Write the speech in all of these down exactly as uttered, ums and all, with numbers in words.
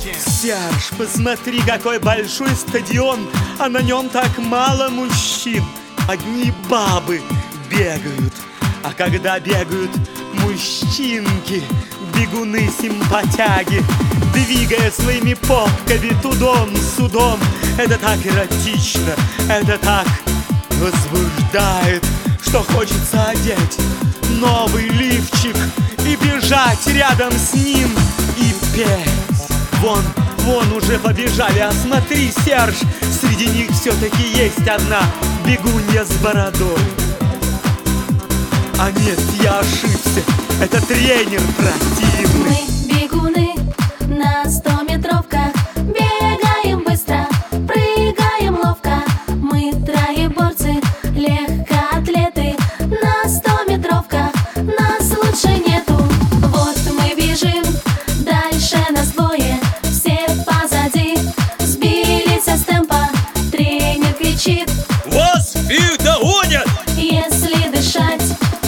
Серж, посмотри, какой большой стадион, а на нем так мало мужчин. Одни бабы бегают, а когда бегают мужчинки, бегуны-симпатяги, двигая своими попками тудом-судом, это так эротично, это так возбуждает, что хочется одеть новый лифчик и бежать рядом с ним и петь. Вон, вон уже побежали, а смотри, Серж, среди них все-таки есть одна бегунья с бородой. А нет, я ошибся, это тренер противный. Мы бегуны на стометровках, бегаем быстро, прыгаем ловко. Мы троеборцы, легкоатлеты, на стометровках нас лучше нету. Вот мы бежим, дальше нас двое, все позади, сбились с темпа. Тренер кричит: вас их догонят! Если дышать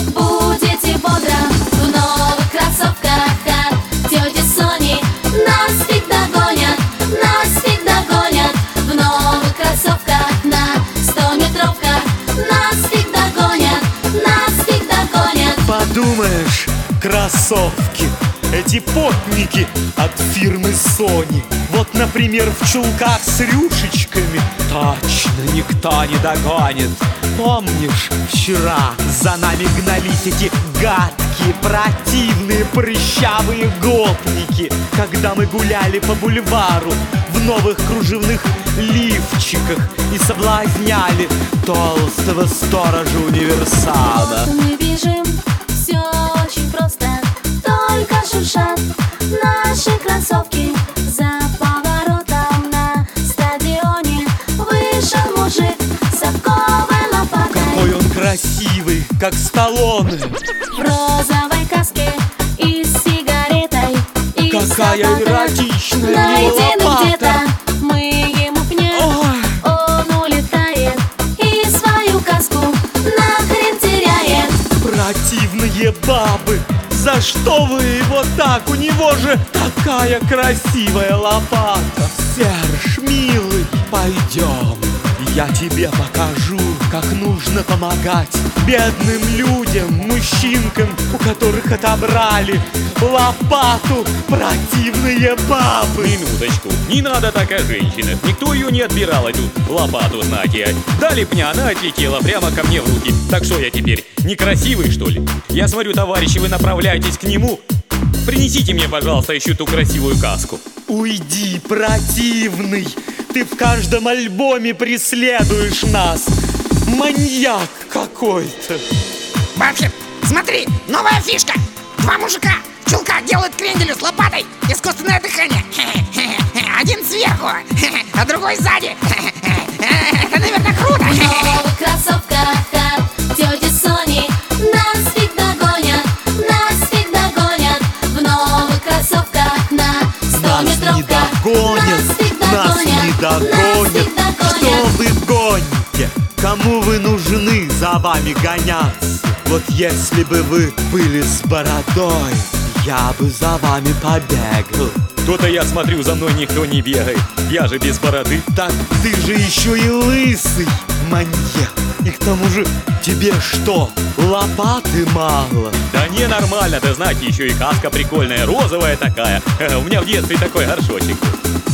будете бодро, в новых кроссовках от тети Сони нас фиг догонят, нас фиг догонят. В новых кроссовках на стометровках нас фиг догонят, нас фиг догонят. Подумаешь, кроссовки, эти потники от фирмы Sony. Вот, например, в чулках с рюшечками точно никто не догонит. Помнишь, вчера за нами гнались эти гадкие, противные, прыщавые гопники, когда мы гуляли по бульвару в новых кружевных лифчиках и соблазняли толстого сторожа универсама. Вот мы бежим, все очень просто, только шуршат наши кроссовки. За поворотом на стадионе вышел мужик с совковой лопатой. Какой он красивый, как Сталлоне. В розовой каске и с сигаретой. И Какая эротичная найдены лопата. где-то. Мы ему пнем, Ой. он улетает и свою каску нахрен теряет. Противные бабы, за что вы его так? У него же такая красивая лопата. Серж, милый, пойдем, я тебе покажу, как нужно помогать бедным людям, мужчинкам, у которых отобрали лопату противные бабы. Минуточку, не надо так о женщинах. Никто ее не отбирал, эту лопату, знаете. Дали пня, она отлетела прямо ко мне в руки. Так что я теперь, некрасивый, что ли? Я смотрю, товарищи, вы направляетесь к нему. Принесите мне, пожалуйста, еще ту красивую каску. Уйди, противный! Ты в каждом альбоме преследуешь нас. Маньяк какой-то. Вообще, смотри, новая фишка. Два мужика в чулках делают кренделю с лопатой. Искусственное дыхание. Один сверху, а другой сзади. Это, наверное, круто. В новых кроссовках от тети Сони нас фиг догонят, нас фиг догонят. В новых кроссовках на Нас не стометровках догонят, нас фиг нас не догонят, догонят. нас фиг догонят. Что вы гоните? Кому вы нужны за вами гоняться? Вот если бы вы были с бородой, я бы за вами побегал. То-то я смотрю, за мной никто не бегает. Я же без бороды. Так ты же еще и лысый, маньяк. И к тому же тебе что, лопаты мало? Да не, нормально, да знаете, еще и каска прикольная, розовая такая. У меня в детстве такой горшочек был.